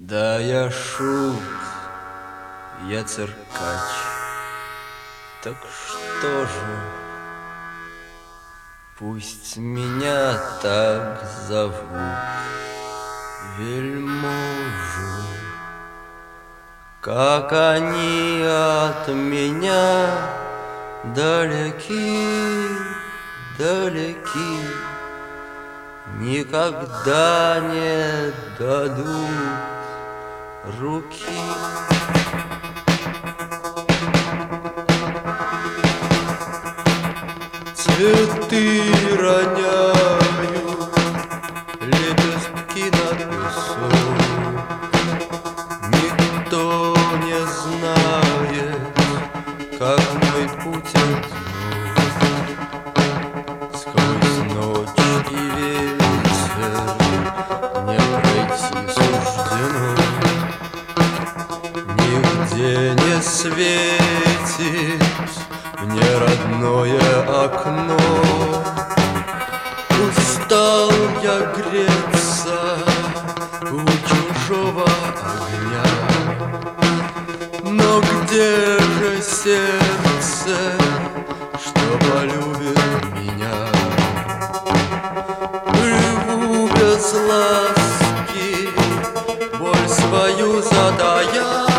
Да я шут, я циркач, так что же, пусть меня так зовут, вельможу. Как они от меня далеки, далеки, никогда не дадут руки. Цветы роняют лепестки на песок. Никто не знает, как мой путь одинок. Сквозь ночь и ветер не пройти суждено. Нигде не светит мне родное окно. Устал я греться у чужого огня, но где же сердце, что полюбит меня? Живу без ласки, боль свою затая.